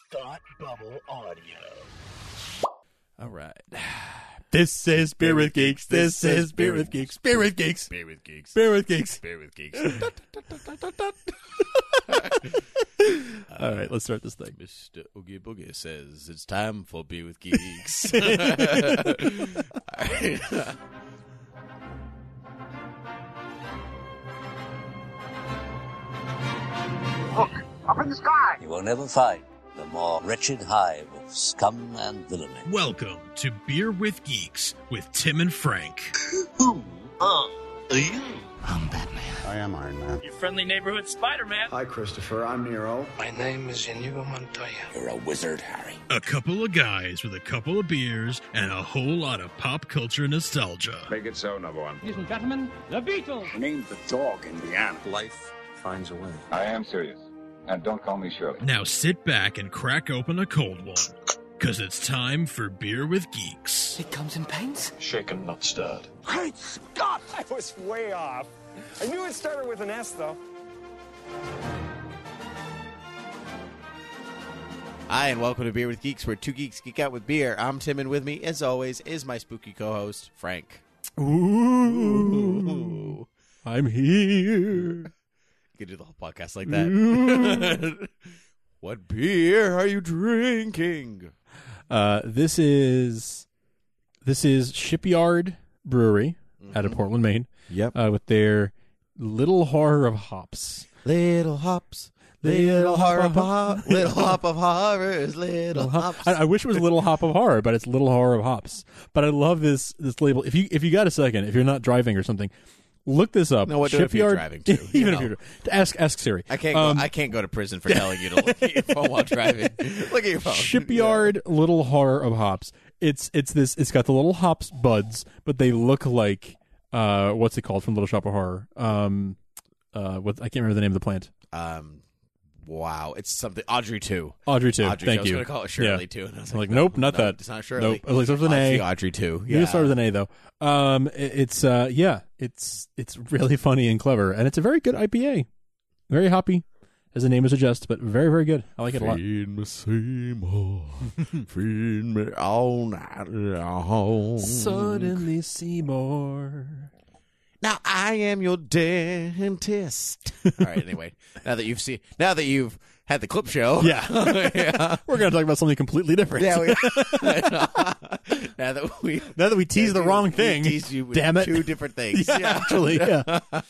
Thought Bubble Audio. All right. This is Beer with Geeks. This is Beer with Geeks. Beer with Geeks. Beer with Geeks. Beer with Geeks. Beer with Geeks. All right, let's start this thing. Mr. Oogie Boogie says it's time for Beer with Geeks. Look, up in the sky. You will never find the more wretched hive of scum and villainy. Welcome to Beer with Geeks with Tim and Frank. Who are you? I'm Batman. I am Iron Man. Your friendly neighborhood Spider-Man. Hi, Christopher. I'm Nero. My name is Inigo Montoya. You're a wizard, Harry. A couple of guys with a couple of beers and a whole lot of pop culture nostalgia. Make it so, number one. Ladies and gentlemen, the Beatles. Named the dog Indiana. Life finds a way. I am serious. And don't call me Shirley. Now sit back and crack open a cold one, because it's time for Beer with Geeks. It comes in paints? Shaken, not stirred. Great Scott! I was way off. I knew it started with an S, though. Hi, and welcome to Beer with Geeks, where two geeks geek out with beer. I'm Tim, and with me, as always, is my spooky co-host, Frank. Ooh. I'm here. You could do the whole podcast like that. What beer are you drinking? This is Shipyard Brewery out of Portland, Maine. Yep. With their Little Horror of Hops. Little hops. Little hop of horrors, little hops. I wish it was Little Hop of Horror, but it's Little Horror of Hops. But I love this label. If you got a second, if you're not driving or something, look this up. No, what if you're driving too? Even if you're ask Siri. I can't go to prison for telling you to look at your phone while driving. Look at your phone. Shipyard Little Horror of Hops. It's got the little hops buds, but they look like what's it called from Little Shop of Horror? I can't remember the name of the plant. Wow, it's something Audrey 2. Audrey 2. Thank you. I was going to call it Shirley 2. And I was like, nope, not that. It's not Shirley. Nope. I was like, starts with an A. Audrey 2. You start with an A though. It's really funny and clever, and it's a very good IPA. Very hoppy, as the name would suggest, but very, very good. I like it a lot. Feed me Seymour, feed me all night long. Suddenly Seymour. Now I am your dentist. All right. Anyway, now that you've had the clip show, yeah, we're gonna talk about something completely different. Yeah. Now that we teased the wrong thing, teased you with damn it, two different things. Yeah, actually, yeah.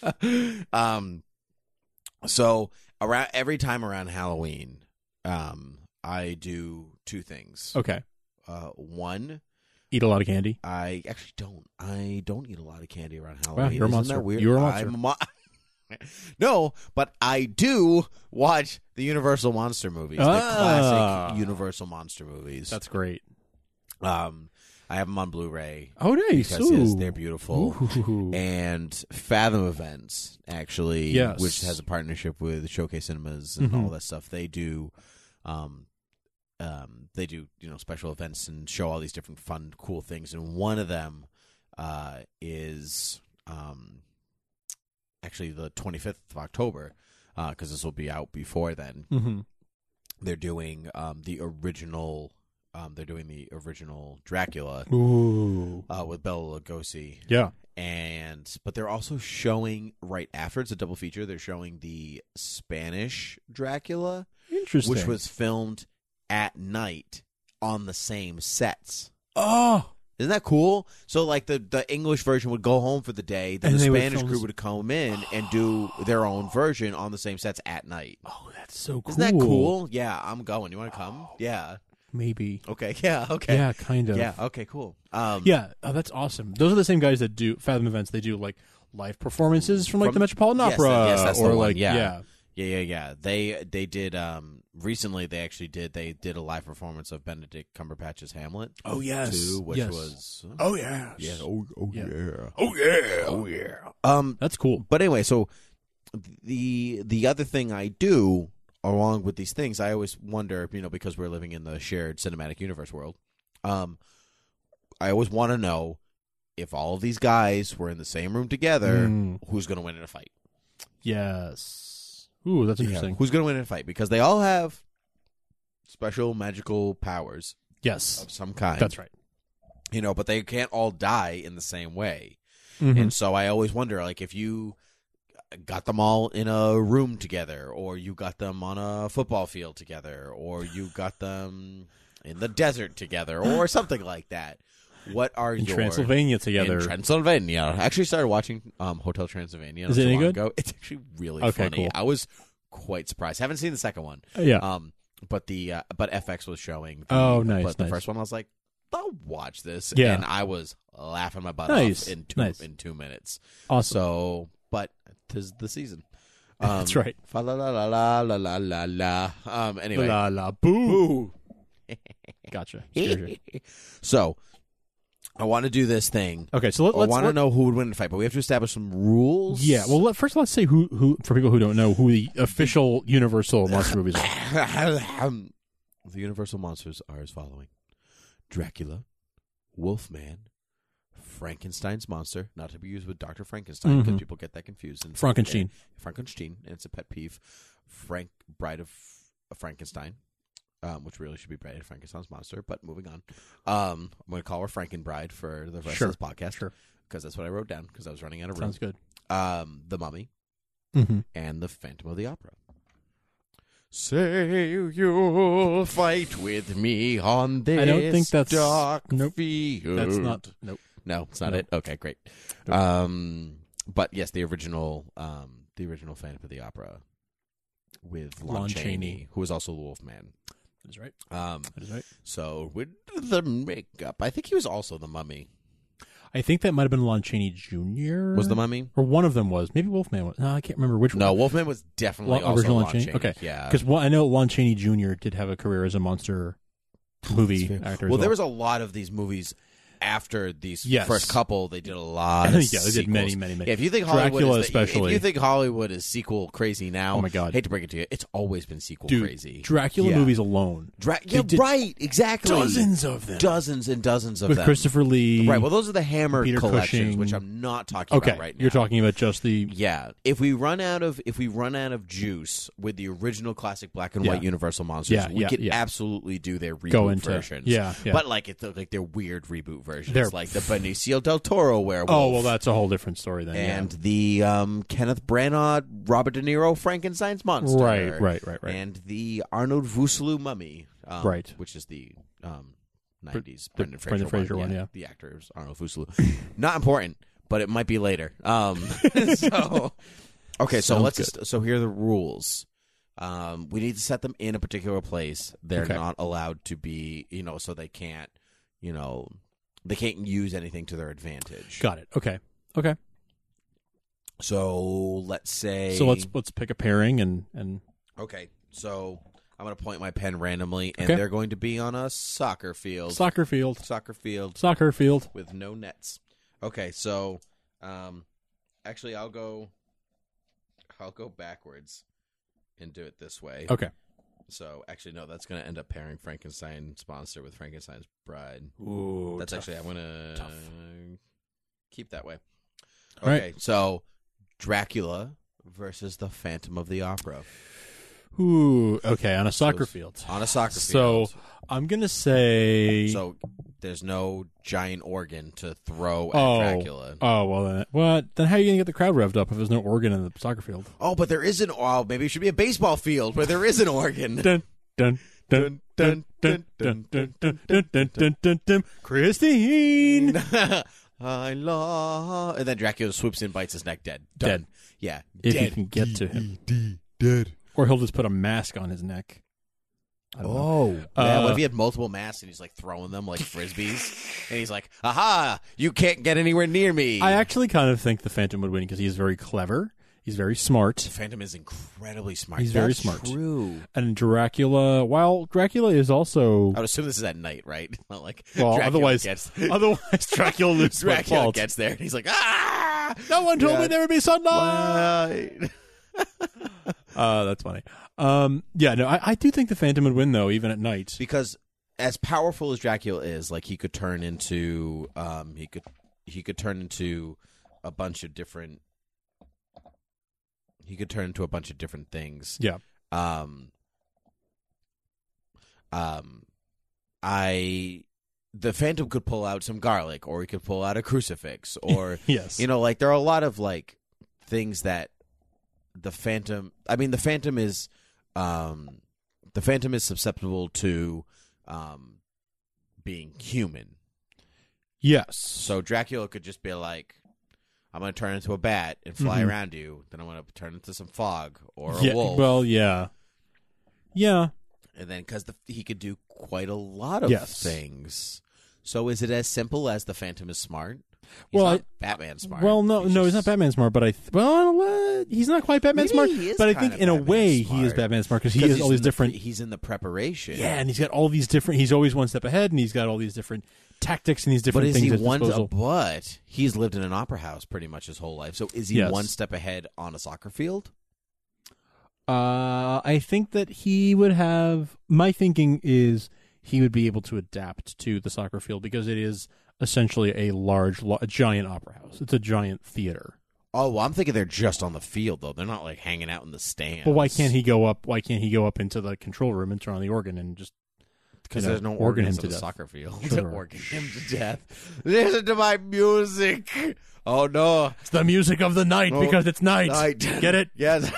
So every time around Halloween, I do two things. Okay. One. Eat a lot of candy? I actually don't. I don't eat a lot of candy around Wow, Halloween. you're a monster. Isn't that weird? You're a monster. No, but I do watch the Universal Monster movies, the classic Universal Monster movies. That's great. I have them on Blu-ray. Oh, nice. Because yes, they're beautiful. Ooh. And Fathom Events, actually, yes, which has a partnership with Showcase Cinemas and all that stuff. They do special events and show all these different fun, cool things. And one of them is actually the 25th of October, because this will be out before then. Mm-hmm. They're doing the original. They're doing the original Dracula with Bela Lugosi. Yeah. But they're also showing right after, it's a double feature. They're showing the Spanish Dracula, interesting, which was filmed at night on the same sets. Oh, isn't that cool? So, like, the English version would go home for the day, then the Spanish crew would come in and do their own version on the same sets at night. Oh, that's so cool. Isn't that cool? Yeah, I'm going. You want to come? Yeah. Maybe. Okay. Yeah. Okay. Yeah, kind of. Yeah. Okay. Cool. Yeah. Oh, that's awesome. Those are the same guys that do Fathom Events. They do like live performances from the Metropolitan Opera. Yes, that's or the like one. Yeah. Yeah. They did recently. They actually did. They did a live performance of Benedict Cumberbatch's Hamlet. Oh yes. Too, which yes. was. Oh yes. Yeah. Oh yeah. Oh yeah. Oh yeah. That's cool. But anyway, so the other thing I do along with these things, I always wonder, because we're living in the shared cinematic universe world, I always want to know if all of these guys were in the same room together, who's going to win in a fight. Yes. Ooh, that's interesting. Yeah. Who's going to win in a fight? Because they all have special magical powers Yes, of some kind. that's right. But they can't all die in the same way. Mhm. And so I always wonder, like, if you got them all in a room together, or you got them on a football field together, or you got them in the desert together, or something like that. What are In your Transylvania together. In Transylvania. I actually started watching Hotel Transylvania. Is it any good? Ago. It's actually really Okay, funny. cool. I was quite surprised. Haven't seen the second one. Yeah. But FX was showing. Oh, nice, But the nice. first one, I was like, I'll watch this. Yeah. And I was laughing my butt Nice, off nice. in 2 minutes. Awesome. So, but 'tis the season. That's right. Fa la la la la la la la la. Anyway. La la boo. Gotcha. Sure. So, I want to do this thing. Okay, so I want to know who would win the fight, but we have to establish some rules. Yeah, well, first let's say who for people who don't know who the official Universal monster movies are. The Universal monsters are as following: Dracula, Wolfman, Frankenstein's monster, not to be used with Dr. Frankenstein because people get that confused. And Frankenstein, and it's a pet peeve. Bride of Frankenstein, which really should be Bride of Frankenstein's monster. But moving on, I'm going to call her Frankenbride for the rest of this podcast. Sure, because that's what I wrote down because I was running out of room. sounds good. The Mummy, Mm-hmm. and the Phantom of the Opera. Say you'll fight with me on this I don't think that's dark nope. field. That's not nope. No, it's not Nope. it. Okay, great. Nope. But yes, the original Phantom of the Opera with Lon Chaney, who was also the Wolfman. That is right. That is right. So with the makeup, I think he was also the Mummy. I think that might have been Lon Chaney Jr. Was the Mummy? Or one of them was. Maybe Wolfman was. No, I can't remember which one. No, Wolfman was definitely also original Lon Chaney. Okay, yeah. Because I know Lon Chaney Jr. did have a career as a monster movie actor. Well, as there was a lot of these movies after these Yes. first couple. They did a lot of yeah, they did many. Yeah, if you think Dracula Hollywood is especially. if you think Hollywood is sequel crazy now, Oh my God. hate to break it to you, it's always been sequel Dude, crazy. Dracula Yeah. movies alone. Yeah, did right, exactly. Dozens of them. Dozens and dozens of With them. Christopher Lee. Right, well, those are the Hammer Peter collections, Cushing. which I'm not talking Okay, about right now. you're talking about just the. Yeah, if we run out of juice with the original classic black and Yeah. white Universal monsters, Yeah, we yeah, could yeah. absolutely do their reboot Go into- versions. yeah. But like they're weird reboot versions, They're- like the Benicio del Toro werewolf. Oh, well, that's a whole different story then. and the Kenneth Branagh, Robert De Niro, Frankenstein's monster. Right. And the Arnold Vosloo mummy. Right. Which is the 90s the Brendan Brendan Fraser Fraser one, yeah. The actor is Arnold Vosloo. Not important, but it might be later. So okay, so so here are the rules. We need to set them in a particular place. They're Okay. not allowed to be, so they can't, they can't use anything to their advantage. Got it. Okay. So let's say. So let's pick a pairing and Okay, so I'm going to point my pen randomly, and Okay. they're going to be on a soccer field. soccer field. Soccer field with no nets. Okay, so actually I'll go backwards and do it this way. Okay. So actually no, that's going to end up pairing Frankenstein's monster with Frankenstein's bride. Ooh, That's tough. actually I'm going to keep that way. All Okay, right. so Dracula versus the Phantom of the Opera. Ooh, okay, on a soccer field. On a soccer So field. I'm gonna say. So there's no giant organ to throw at Oh, Dracula. oh well, then how are you gonna get the crowd revved up if there's no organ in the soccer field? Oh, but there is an. Oh, maybe it should be a baseball field where there is an organ. Dun dun dun dun dun dun dun dun dun dun dun dun dun. Christine. I love. And then Dracula swoops in, bites his neck, dead. Done. Dead. Yeah, If dead. you can get to him, Dead. or he'll just put a mask on his neck. I don't know. Oh, yeah. What Uh, if he had multiple masks and he's like throwing them like frisbees? And he's like, "Aha! You can't get anywhere near me." I actually kind of think the Phantom would win because he's very clever. He's very smart. Phantom is incredibly smart. He's very That's smart. True. And Dracula, while Dracula is also I would assume this is at night, right? Not like well, Dracula otherwise Dracula loses by Dracula fault. gets there and he's like, "Ah! No one told Yeah. me there would be sunlight." That's funny. Yeah, no, I do think the Phantom would win though, even at night. Because as powerful as Dracula is, like he could turn into he could turn into a bunch of different things. Yeah. the Phantom could pull out some garlic, or he could pull out a crucifix, or Yes. there are a lot of things that the Phantom. I mean, the Phantom is susceptible to being human. Yes. So Dracula could just be like, I'm going to turn into a bat and fly around you. Then I'm going to turn into some fog or a wolf. Well, yeah. Yeah. And then because he could do quite a lot of things. So is it as simple as the Phantom is smart? He's not Batman smart. Well, no, he's not Batman smart, but he's not quite Batman Maybe smart. he is But I kind think of in a Batman way smart. he is Batman smart because he has all these different. He's in the preparation. Yeah, and he's got all these different. He's always one step ahead, and he's got all these different tactics and these different But is things he at his disposal. But he's lived in an opera house pretty much his whole life. So is he Yes. one step ahead on a soccer field? I think that he would have. My thinking is he would be able to adapt to the soccer field because it is essentially a giant opera house. It's a giant theater. Oh, well, I'm thinking they're just on the field though. They're not like hanging out in the stands. But why can't he go up? Why can't he go up into the control room and turn on the organ and just? Because there's no organ him organs to on the death. soccer field. Sure. Organ him to death. Listen to my music. Oh no, It's the music of the night Oh, because it's night. night. Get it? Yes.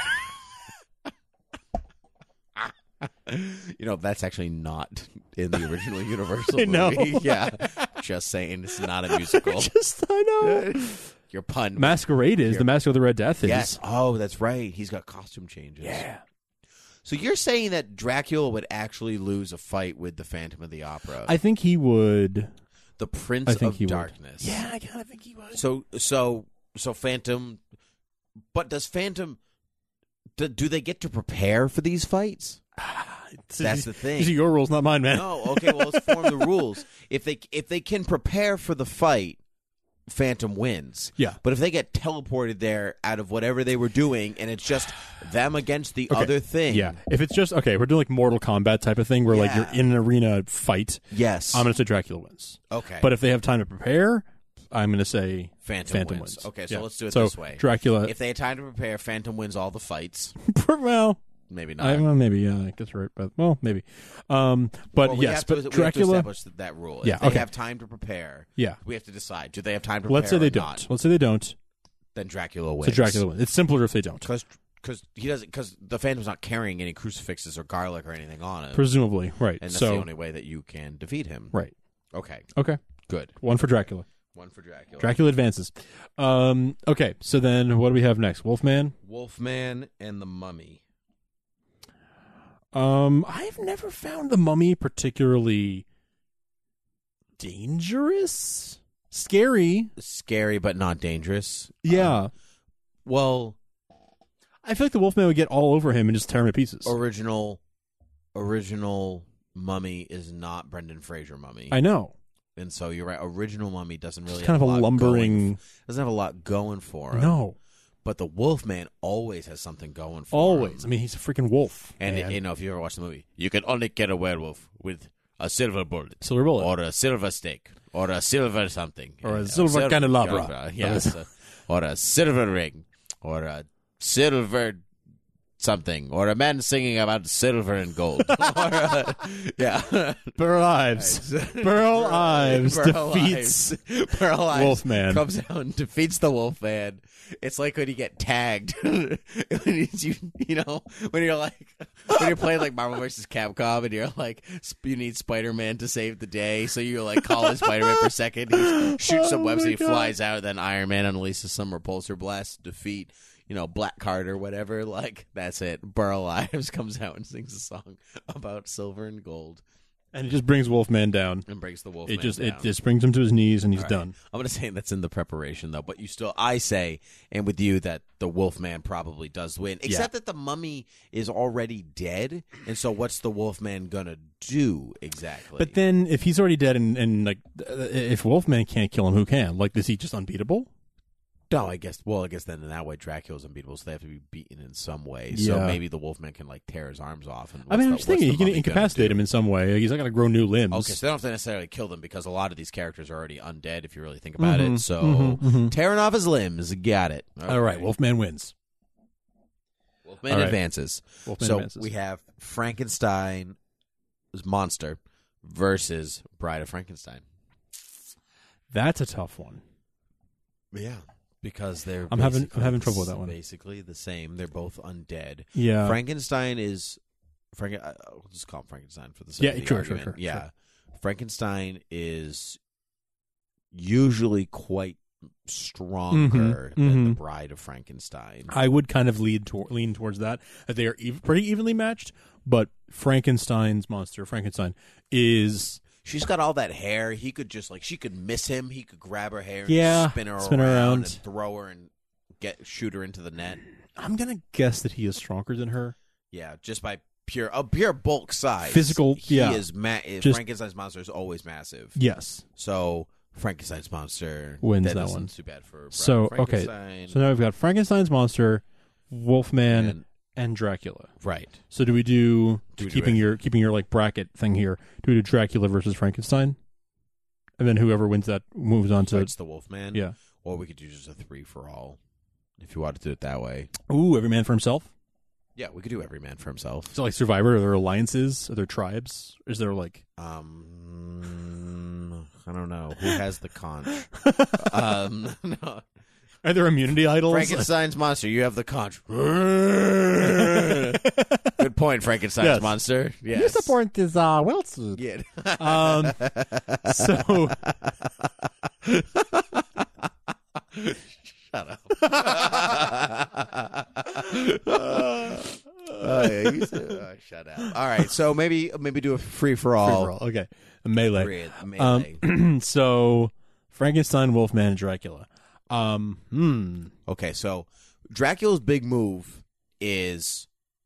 That's actually not in the original Universal I know. movie. Yeah. Just saying, it's not a musical. I know. Your pun. Masquerade is the Mask of the Red Death is. Yes. Oh, that's right. He's got costume changes. Yeah. So you're saying that Dracula would actually lose a fight with the Phantom of the Opera? I think he would. The Prince I think of he would. Darkness. Yeah, I kind of think he would. So Phantom. But does Phantom? Do they get to prepare for these fights? That's the thing. These are your rules, not mine, man. No, okay. Well, let's form the rules. If they can prepare for the fight, Phantom wins. Yeah. But if they get teleported there out of whatever they were doing, and it's just them against the other thing. Yeah. If it's just we're doing like Mortal Kombat type of thing where like you're in an arena fight. Yes. I'm going to say Dracula wins. Okay. But if they have time to prepare, I'm going to say Phantom wins. Okay, so let's do it so this way. Dracula. If they had time to prepare, Phantom wins all the fights. Well, maybe not. Maybe, yeah, I guess you're right. But maybe. But well, we yes, have to, but we Dracula. have to establish that rule. Yeah, If they okay. have time to prepare, Yeah. we have to decide. Do they have time to prepare? Let's say they or don't. not? Let's say they don't. Then Dracula wins. So Dracula wins. It's simpler if they don't. Because he doesn't. Because the Phantom's not carrying any crucifixes or garlic or anything on him. Presumably, right. And that's so, the only way that you can defeat him. Right. Okay. Okay. Good. One for Dracula. One for Dracula. Dracula advances. Okay, so then what do we have next? Wolfman? Wolfman and the Mummy. I've never found the Mummy particularly dangerous. Scary, but not dangerous. Yeah. Well, I feel like the Wolfman would get all over him and just tear him to pieces. original Mummy is not Brendan Fraser Mummy. I know. And so you're right. Original Mummy doesn't really It's kind have of a lumbering. doesn't have a lot going for him. No, But the Wolfman always has something going for him. always. I mean, he's a freaking wolf. And man. if you ever watch the movie, you can only get a werewolf with a silver bullet, Silver bullet. or a silver stake, or a silver something, Or a silver candelabra. Yes, or a silver ring, or a silver something, or a man singing about silver and gold. Burl Ives. Burl Ives defeats Burl Ives Wolfman. comes out and defeats the Wolfman. It's like when you get tagged. when you're playing like Marvel vs. Capcom and you're like, you need Spider-Man to save the day, so you like call in Spider-Man for a second, he shoots some webs and he flies out, then Iron Man unleashes some repulsor blast to defeat Blackheart or whatever. Like, that's it. Burl Ives comes out and sings a song about silver and gold. And it just brings Wolfman down. And breaks the Wolfman It down. just brings him to his knees and he's All right. done. I'm going to say that's in the preparation, though. But I say, and with you, that the Wolfman probably does win. Except that the Mummy is already dead. And so what's the Wolfman going to do exactly? But then if he's already dead and like, if Wolfman can't kill him, who can? Like, is he just unbeatable? No, I guess then in that way, Dracula's unbeatable, so they have to be beaten in some way. So Yeah. maybe the Wolfman can, like, tear his arms off. And I'm just thinking he can incapacitate him in some way. He's not going to grow new limbs. Okay, so they don't have to necessarily kill them because a lot of these characters are already undead if you really think about it. So tearing off his limbs, got it. All right, Wolfman wins. Wolfman advances. Wolfman so advances. we have Frankenstein monster versus Bride of Frankenstein. That's a tough one. Yeah, because they're I'm having trouble with that one. Basically the same. They're both undead. Yeah. Frankenstein is I'll just call him Frankenstein for the sake of the argument. Sure. Yeah, Frankenstein is usually quite stronger than the Bride of Frankenstein. I would kind of lean towards that they are pretty evenly matched, but Frankenstein is. She's got all that hair. He could just she could miss him. He could grab her hair, Yeah, spin her spin her around, around. and throw her and shoot her into the net. I'm gonna guess that he is stronger than her. Yeah, just by pure bulk size, Physical. He Yeah, is Frankenstein's monster is always massive. Yes. So Frankenstein's monster wins that one. Too bad for Bride So of Frankenstein. okay, so now we've got Frankenstein's monster, Wolfman, and Dracula. Right. So do we do keeping it? your like bracket thing here? Do we do Dracula versus Frankenstein, and then whoever wins that moves on to Fights the Wolfman. Yeah. Or we could do just a 3-for-all if you want to do it that way. Ooh, every man for himself. Yeah, we could do every man for himself. So like Survivor, are there alliances? Are there tribes? Is there like I don't know who has the conch. No. Are there immunity idols? Frankenstein's monster, you have the conch. Good point, Frankenstein's monster. Yes. You support this Wilson. Yeah. So Shut up. Shut up. All right, so maybe do a free for all. Okay, a melee. Melee. So Frankenstein, Wolfman, and Dracula. Okay, so Dracula's big move is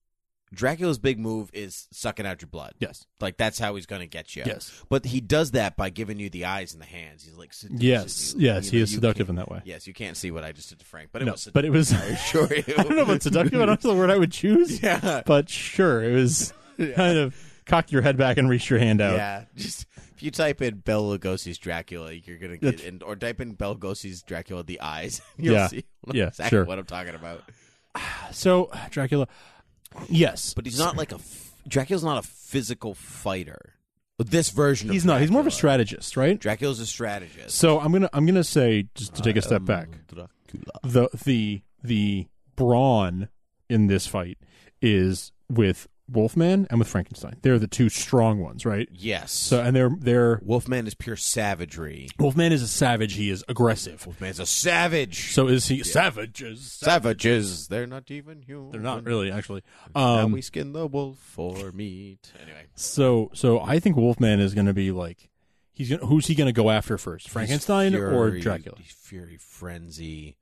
sucking out your blood. Yes. Like that's how he's going to get you. Yes. But he does that by giving you the eyes and the hands. He's like Yes, he is seductive in that way. Yes, you can't see what I just did to Frank, but it No, was seductive. but it was Sure. I don't know about seductive. I don't know the word I would choose. Yeah. But sure, it was kind of cock your head back and reach your hand out. Yeah, just if you type in Bela Lugosi's Dracula, you're gonna get or type in Bela Lugosi's Dracula the eyes. You'll see exactly what I'm talking about. So Dracula, yes, but he's not like Dracula's not a physical fighter. But this version, he's of not. He's more of a Dracula. strategist, right? Dracula's a strategist. So I'm gonna say, just to take a step back, Dracula. the brawn in this fight is with Wolfman and with Frankenstein. They're the two strong ones, right? Yes. So and they're Wolfman is pure savagery. Wolfman is a savage. He is aggressive. Wolfman's a savage. So is he savages? Savages. They're not even human. They're not really, actually. Now we skin the wolf for meat. Anyway. So I think Wolfman is going to be like, who's he going to go after first? Frankenstein or Dracula? Fury Frenzy.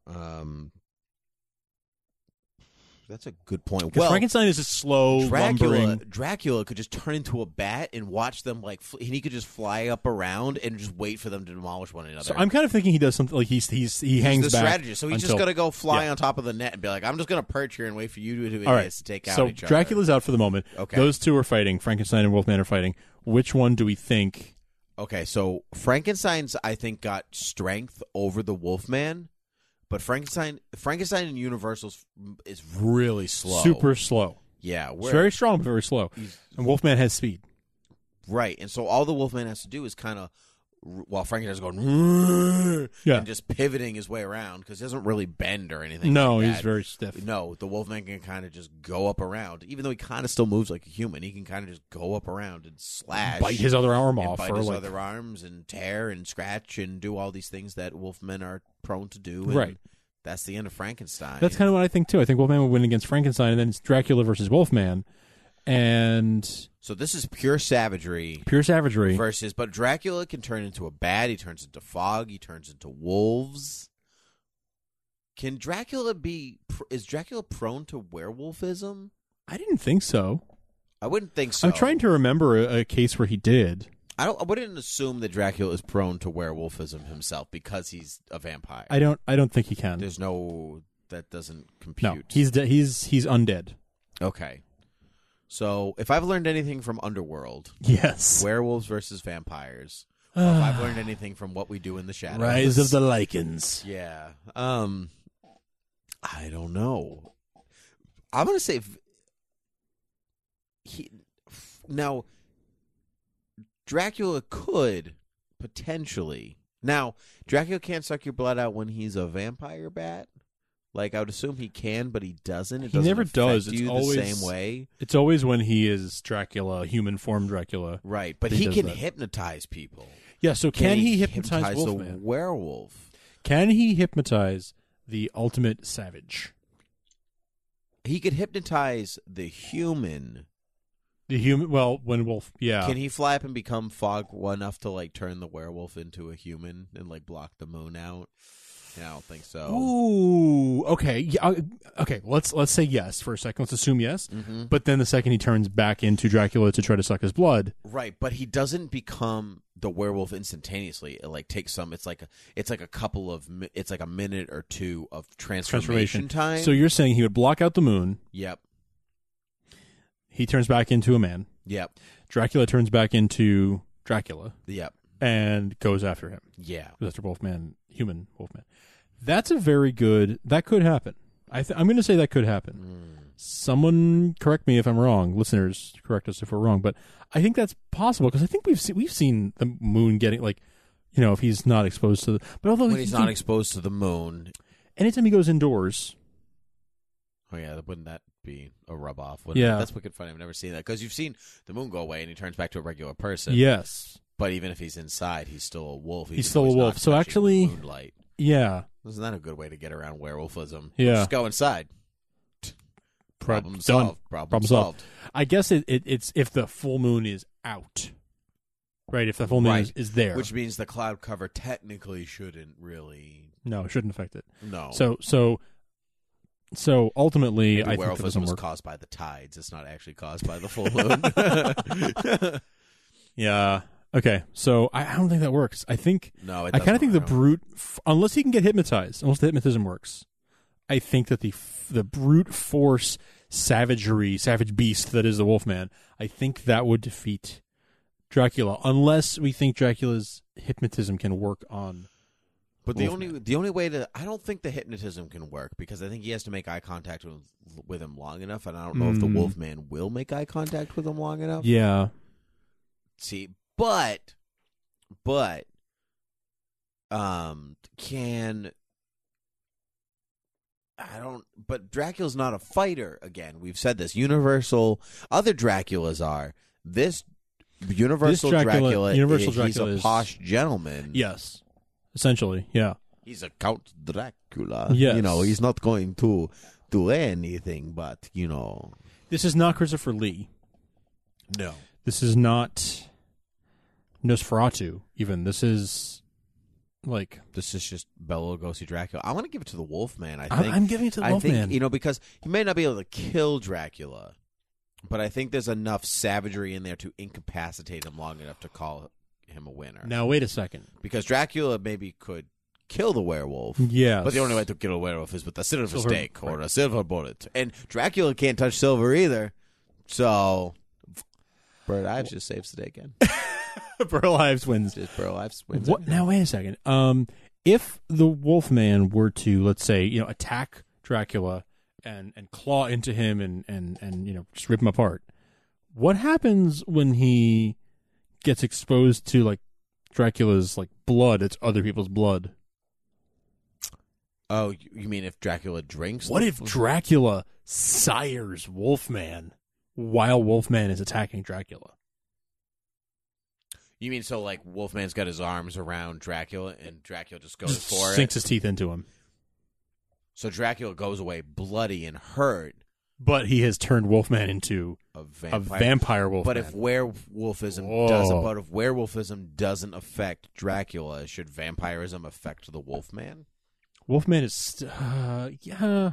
That's a good point. Well, Frankenstein is a slow, lumbering. Dracula could just turn into a bat and watch them and he could just fly up around and just wait for them to demolish one another. So I'm kind of thinking he does something like he hangs the back. Strategist. So he's just going to go fly on top of the net and be like, I'm just going to perch here and wait for you to take out each other. So Dracula's out for the moment. Okay. Those two are fighting. Frankenstein and Wolfman are fighting. Which one do we think? Okay, so Frankenstein's, I think, got strength over the Wolfman. But Frankenstein in Universal is really slow. Super slow. Yeah. It's very strong, but very slow. And Wolfman has speed. Right. And so all the Wolfman has to do is kind of, while Frankenstein's going, and just pivoting his way around, because he doesn't really bend or anything. No, like he's that. very stiff. No, the Wolfman can kind of just go up around. Even though he kind of still moves like a human, he can kind of just go up around and slash. Bite his other arm off. Bite his other arms and tear and scratch and do all these things that Wolfmen are prone to do. And right. That's the end of Frankenstein. That's kind of what I think, too. I think Wolfman would win against Frankenstein, and then it's Dracula versus Wolfman. And so this is pure savagery. Pure savagery. Versus, but Dracula can turn into a bat. He turns into fog. He turns into wolves. Can Dracula is Dracula prone to werewolfism? I didn't think so. I wouldn't think so. I'm trying to remember a case where he did. I wouldn't assume that Dracula is prone to werewolfism himself because he's a vampire. I don't think he can. There's that doesn't compute. No, he's undead. Okay. So, if I've learned anything from Underworld, yes, werewolves versus vampires. If I've learned anything from What We Do in the Shadows, Rise of the Lycans. Yeah. I don't know. I'm going to say now Dracula could potentially. Now, Dracula can't suck your blood out when he's a vampire bat. Like, I would assume he can, but he doesn't. It He doesn't never affect does. you It's always the same way. It's always when he is Dracula, human form Dracula. Right, but that he does can that. hypnotize people. Yeah, so can he hypnotize the Wolfman? werewolf? Can he hypnotize the ultimate savage? He could hypnotize the human. The human, well, when Wolf, yeah. Can he fly up and become fog enough to like turn the werewolf into a human and like block the moon out? Yeah, I don't think so. Ooh, okay. Yeah, okay, let's say yes for a second. Let's assume yes. Mm-hmm. But then the second he turns back into Dracula to try to suck his blood. Right, but he doesn't become the werewolf instantaneously. It like takes some. It's like a couple of. It's like a minute or two of transformation time. So you're saying he would block out the moon. Yep. He turns back into a man. Yep. Dracula turns back into Dracula. Yep. And goes after him. Yeah. Goes after Wolfman, human Wolfman. That's a very good. That could happen. I'm going to say that could happen. Someone correct me if I'm wrong. Listeners, correct us if we're wrong. But I think that's possible because I think we've seen the moon getting like, if he's not exposed to the. But although when he's not exposed to the moon, anytime he goes indoors. Oh yeah, wouldn't that be a rub off? Yeah, that's wicked funny. I've never seen that because you've seen the moon go away and he turns back to a regular person. Yes, but even if he's inside, he's still a wolf. He's still a wolf. So actually, moonlight. Yeah, isn't that a good way to get around werewolfism? Yeah, just go inside. Problem solved. Problem solved. I guess it's if the full moon is out, right? If the full moon is there, which means the cloud cover technically shouldn't really. No, it shouldn't affect it. No. So ultimately, I think werewolfism it doesn't was work. caused by the tides. It's not actually caused by the full moon. Yeah. Okay. So I don't think that works. I think no. I kind of think the brute, unless he can get hypnotized, unless the hypnotism works, I think that the brute force savagery, savage beast that is the Wolfman, I think that would defeat Dracula, unless we think Dracula's hypnotism can work on. But the only way to, I don't think the hypnotism can work because I think he has to make eye contact with him long enough, and I don't know if the Wolfman will make eye contact with him long enough. Yeah. See, but But Dracula's not a fighter. Again, we've said this. Other Draculas are. This Universal Dracula he's a posh gentleman. Yes. Essentially, yeah. He's a Count Dracula. Yes. He's not going to do anything, but, This is not Christopher Lee. No. This is not Nosferatu, even. This is just Bela Lugosi Dracula. I want to give it to the Wolfman, I think. I'm giving it to the Wolfman. Because he may not be able to kill Dracula, but I think there's enough savagery in there to incapacitate him long enough to call him a winner. Now, wait a second. Because Dracula maybe could kill the werewolf. Yes. But the only way to kill a werewolf is with a silver stake or a silver bullet. And Dracula can't touch silver either. So, Bird Ives just saves the day again. Burl Ives wins. Burl Ives wins. What? Now, wait a second. If the Wolfman were to, let's say, attack Dracula and claw into him and just rip him apart, what happens when he gets exposed to Dracula's blood? It's other people's blood. Oh, you mean if Dracula drinks? What if Dracula sires Wolfman while Wolfman is attacking Dracula? You mean so Wolfman's got his arms around Dracula and Dracula just goes for it? Sinks his teeth into him. So Dracula goes away bloody and hurt. But he has turned Wolfman into a vampire Wolfman. But if werewolfism doesn't affect Dracula, should vampirism affect the Wolfman? Wolfman is yeah.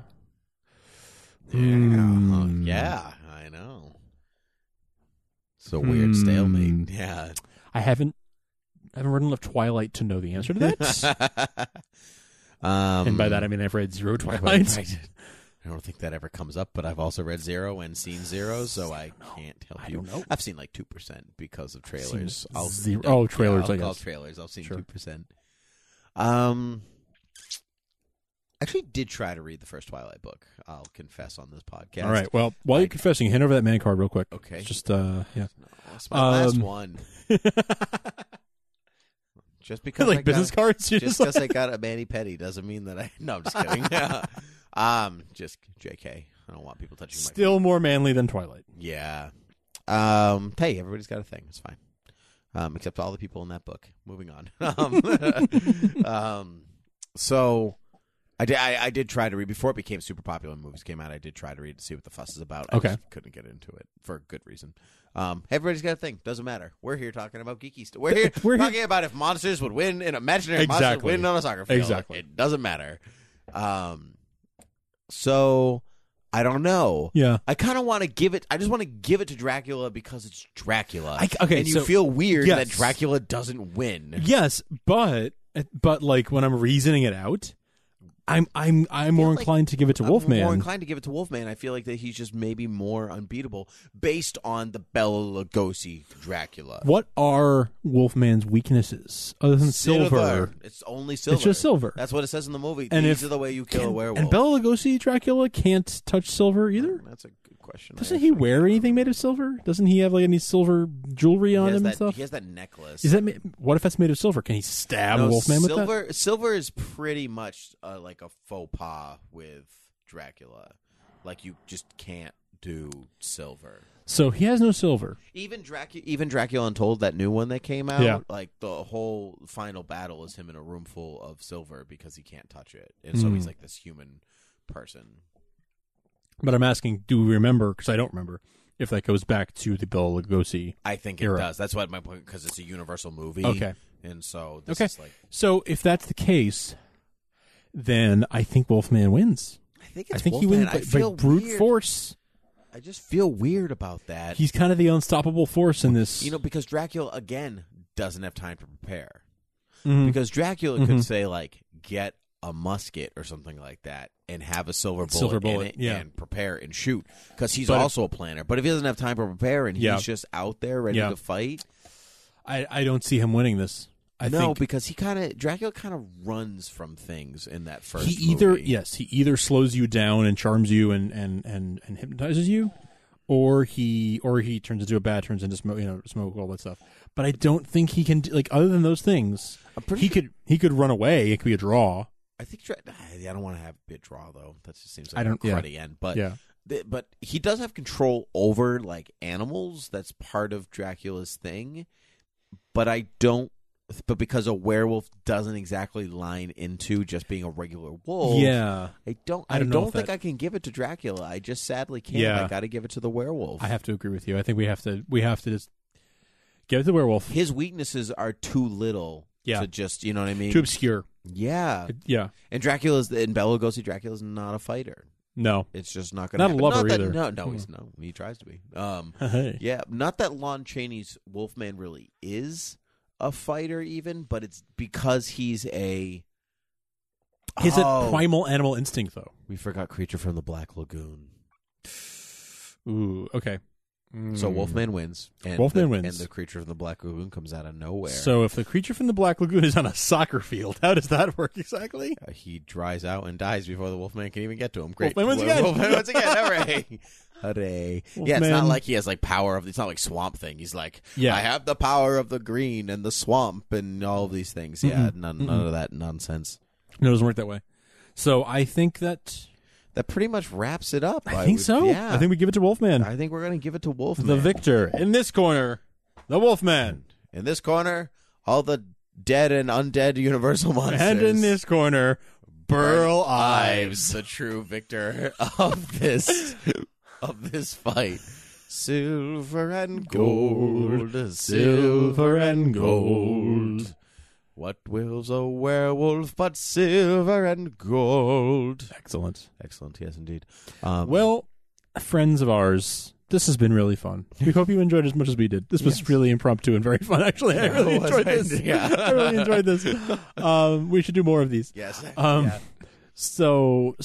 Yeah, I know. It's a weird stalemate. Yeah. I haven't read enough Twilight to know the answer to that. And by that I mean I've read zero Twilight. I don't think that ever comes up, but I've also read Zero and seen Zero, so I can't help you. I don't know. I've seen 2% because of trailers. Trailers. I'll call trailers. I've seen 2%. Actually did try to read the first Twilight book. I'll confess on this podcast. All right. Well, while you're confessing, hand over that man card real quick. Okay. It's just yeah. No, it's my last one. Just because like business cards? Just because I got a mani-pedi doesn't mean that I... No, I'm just kidding. Just JK. I don't want people touching my Still more manly than Twilight. Yeah. Hey, everybody's got a thing. It's fine. Except all the people in that book. Moving on. So I did try to read before it became super popular and movies came out. I did try to read to see what the fuss is about. I just couldn't get into it for a good reason. Everybody's got a thing. Doesn't matter. We're here talking about geeky stuff. We're here talking about if monsters would win in imaginary monsters would win on a soccer field. Exactly. It doesn't matter. So I don't know. Yeah. I kind of want to give it. I just want to give it to Dracula because it's Dracula. And you so- feel weird yes. that Dracula doesn't win. Yes, but like when I'm reasoning it out, I'm more inclined to give it to Wolfman. I'm more inclined to give it to Wolfman. I feel like that he's just maybe more unbeatable based on the Bela Lugosi Dracula. What are Wolfman's weaknesses other than silver? It's only silver. It's just silver. That's what it says in the movie. And These are the way you kill a werewolf. And Bela Lugosi Dracula can't touch silver either? That's a good question. Doesn't he wear anything made of silver? Doesn't he have like any silver jewelry on him and stuff? He has that necklace. Is that what if that's made of silver? Can he stab Wolfman with that? Silver is pretty much like a faux pas with Dracula. Like you just can't do silver. So he has no silver. Even Dracula Untold, that new one that came out, Yeah. like the whole final battle is him in a room full of silver because he can't touch it, and so he's like this human person. But I'm asking, do we remember? Because I don't remember if that goes back to the Bela Lugosi. I think it era. does. That's what my point, because it's a Universal movie. Okay, and so this is like. So if that's the case, then I think Wolfman wins. I think he Wolfman. wins by brute force. I just feel weird about that. He's kind of the unstoppable force in this. Because Dracula, again, doesn't have time to prepare. Mhm. Because Dracula could say, like, get a musket or something like that and have a silver bullet, in it and prepare and shoot. Because he's also a planner. But if he doesn't have time to prepare and he's just out there ready to fight. I don't see him winning this. I think because Dracula kind of runs from things in that first he either movie. he either slows you down and charms you and hypnotizes you, or he turns into a bat, turns into smoke, all that stuff. But I don't think he can other than those things. He could run away. It could be a draw. I think I don't want to have a draw though. That just seems like I don't a cruddy end. But yeah. But he does have control over like animals. That's part of Dracula's thing. But I don't. But because a werewolf doesn't exactly line into just being a regular wolf, I don't think I can give it to Dracula. I just sadly can't. Yeah. I got to give it to the werewolf. I have to agree with you. I think we have to just give it to the werewolf. His weaknesses are too little to just, you know what I mean? Too obscure. Yeah. Yeah. And Bela Lugosi, Dracula's not a fighter. No. It's just not going to happen. Not a lover either. either. He tries to be. Hey. Yeah, not that Lon Chaney's Wolfman really is a fighter even, but it's because he's a... He's a primal animal instinct, though. We forgot Creature from the Black Lagoon. Ooh, okay. So Wolfman wins. And Wolfman wins. And the Creature from the Black Lagoon comes out of nowhere. So if the Creature from the Black Lagoon is on a soccer field, how does that work exactly? He dries out and dies before the Wolfman can even get to him. Great. Wolfman wins again. Wolfman wins again. Hooray. Hooray. Yeah, it's not like he has like power of... It's not like Swamp Thing. He's like, I have the power of the green and the swamp and all of these things. Yeah, none of that nonsense. No, it doesn't work that way. So I think that pretty much wraps it up. I think so. Yeah. I think we give it to Wolfman. I think we're going to give it to Wolfman. The victor. In this corner, the Wolfman. In this corner, all the dead and undead Universal monsters. And in this corner, Burl Ives, the true victor of this fight. Silver and gold, silver and gold. What wills a werewolf but silver and gold? Excellent. Excellent, yes, indeed. Well, friends of ours, this has been really fun. We hope you enjoyed as much as we did. This was really impromptu and very fun, actually. I really enjoyed this. Yeah. I really enjoyed this. We should do more of these. Yes. So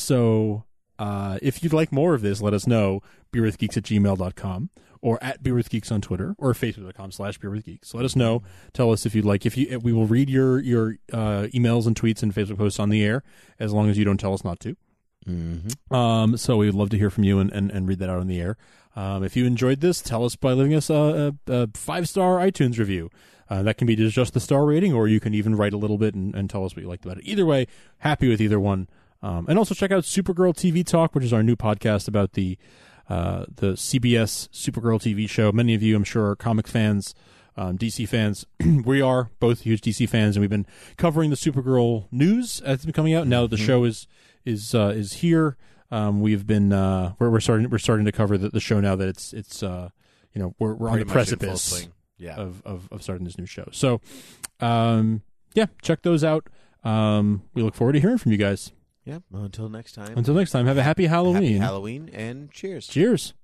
if you'd like more of this, let us know. beerwithgeeks@gmail.com or at beerwithgeeks on Twitter or facebook.com/beerwithgeeks. Let us know. Tell us if you'd like. We will read your emails and tweets and Facebook posts on the air as long as you don't tell us not to. Mm-hmm. So we'd love to hear from you and read that out on the air. If you enjoyed this, tell us by leaving us a 5-star iTunes review. That can be just the star rating, or you can even write a little bit and tell us what you liked about it. Either way, happy with either one. And also check out Supergirl TV Talk, which is our new podcast about the CBS Supergirl TV show. Many of you, I'm sure, are comic fans, DC fans. We are both huge DC fans, and we've been covering the Supergirl news as it's been coming out. Now that the show is here, we've been we're starting to cover the show now that it's we're on the precipice of starting this new show. So check those out. We look forward to hearing from you guys. Yeah. Until next time. Have a happy Halloween. Happy Halloween, and cheers. Cheers.